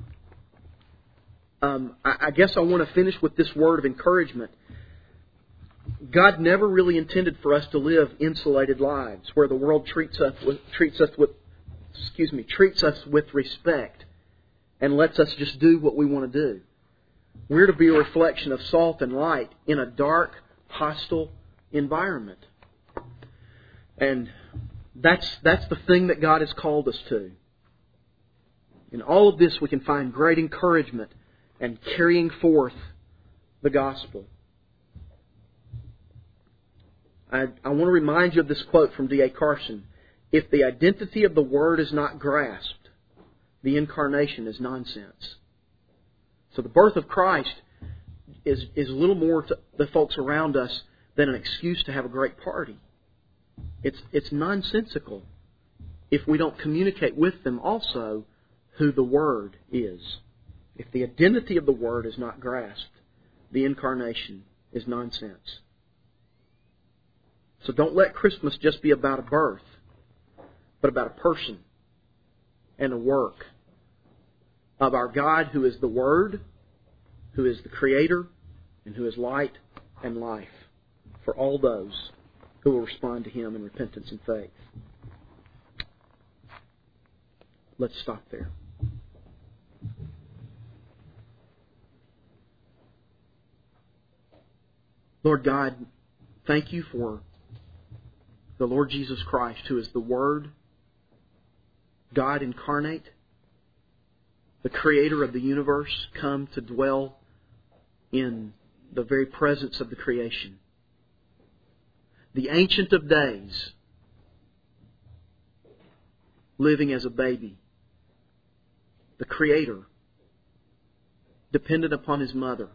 I guess I want to finish with this word of encouragement. God never really intended for us to live insulated lives where the world treats us with respect and lets us just do what we want to do. We're to be a reflection of salt and light in a dark, hostile environment. And that's the thing that God has called us to. In all of this we can find great encouragement and carrying forth the gospel. I want to remind you of this quote from D.A. Carson. If the identity of the Word is not grasped, the incarnation is nonsense. So the birth of Christ is little more to the folks around us than an excuse to have a great party. It's nonsensical if we don't communicate with them also who the Word is. If the identity of the Word is not grasped, the incarnation is nonsense. So don't let Christmas just be about a birth, but about a person and a work of our God who is the Word, who is the Creator, and who is light and life for all those who will respond to Him in repentance and faith. Let's stop there. Lord God, thank You for the Lord Jesus Christ, who is the Word, God incarnate, the Creator of the universe, come to dwell in the very presence of the creation. The Ancient of Days, living as a baby. The Creator, dependent upon His mother.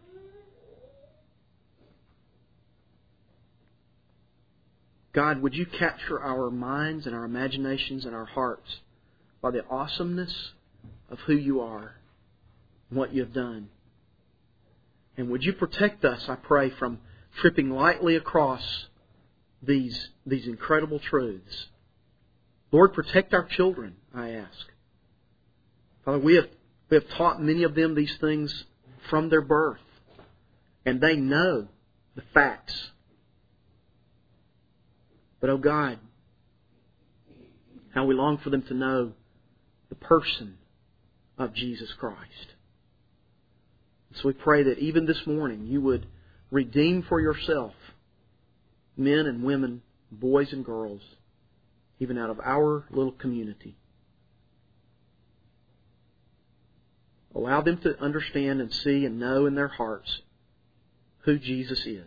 God, would You capture our minds and our imaginations and our hearts by the awesomeness of who You are and what You have done. And would You protect us, I pray, from tripping lightly across these incredible truths. Lord, protect our children, I ask. Father, we have taught many of them these things from their birth, and they know the facts. But, oh God, how we long for them to know the person of Jesus Christ. So we pray that even this morning you would redeem for yourself men and women, boys and girls, even out of our little community. Allow them to understand and see and know in their hearts who Jesus is.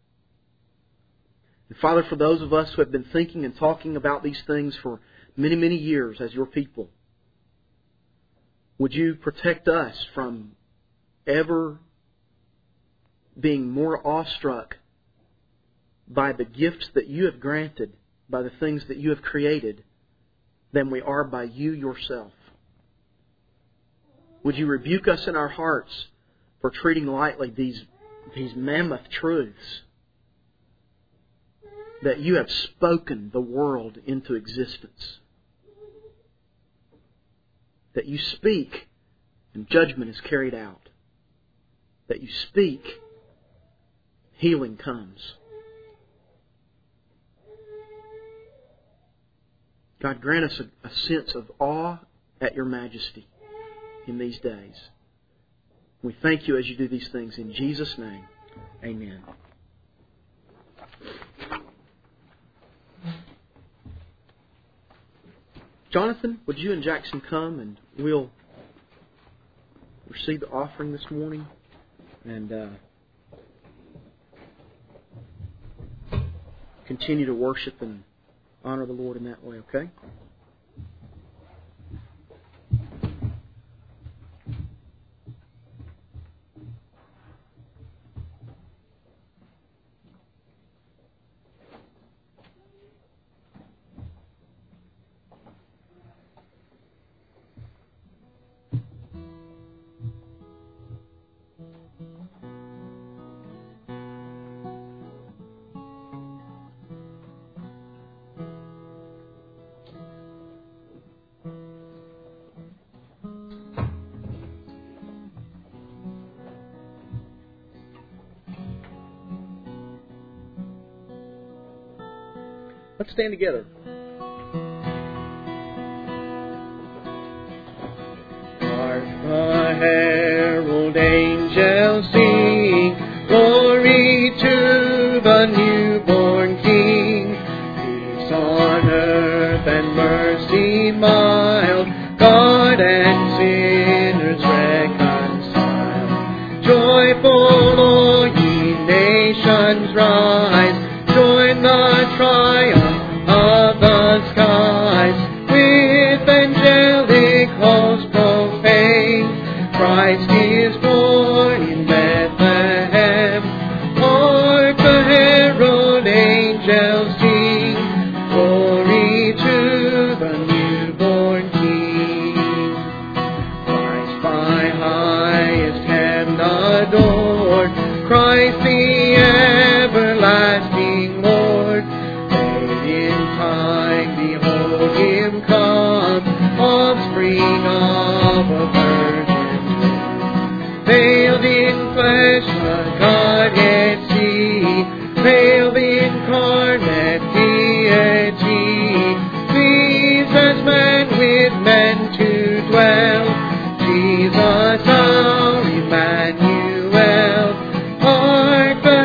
And Father, for those of us who have been thinking and talking about these things for many, many years as your people, would you protect us from ever being more awestruck by the gifts that you have granted, by the things that you have created, than we are by you yourself? Would you rebuke us in our hearts for treating lightly these mammoth truths that you have spoken the world into existence? That you speak and judgment is carried out. That you speak, healing comes. God, grant us a sense of awe at your majesty in these days. We thank you as you do these things. In Jesus' name, amen. Jonathan, would you and Jackson come and we'll receive the offering this morning and continue to worship and honor the Lord in that way, okay? Let's stand together. Hark the herald angels sing, glory to the newborn King. Peace on earth and mercy mild, God and sinners reconciled. Joyful, all ye nations rise, join the triumph of the skies, with angelic hosts proclaim, Christ is born in Bethlehem. Hark the herald angels sing, glory to the newborn King. Christ by highest heaven adored, Christ the everlasting Lord. Late in time behold Him come, offspring of a virgin womb. Veiled in flesh the Godhead see, veiled incarnate deity, pleased as man with men to dwell. Jesus our Emmanuel, hark the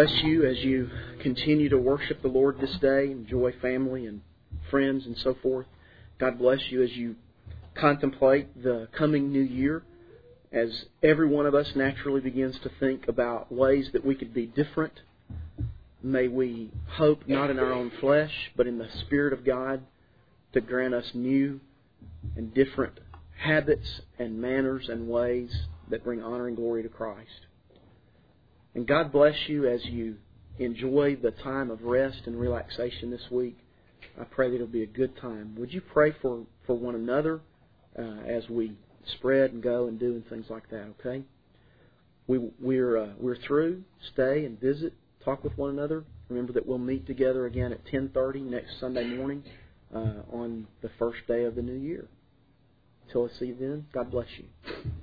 bless you as you continue to worship the Lord this day, enjoy family and friends and so forth. God bless you as you contemplate the coming new year, as every one of us naturally begins to think about ways that we could be different. May we hope not in our own flesh, but in the Spirit of God to grant us new and different habits and manners and ways that bring honor and glory to Christ. And God bless you as you enjoy the time of rest and relaxation this week. I pray that it'll be a good time. Would you pray for one another as we spread and go and do and things like that, okay? We're through. Stay and visit. Talk with one another. Remember that we'll meet together again at 10:30 next Sunday morning on the first day of the new year. Until I see you then, God bless you.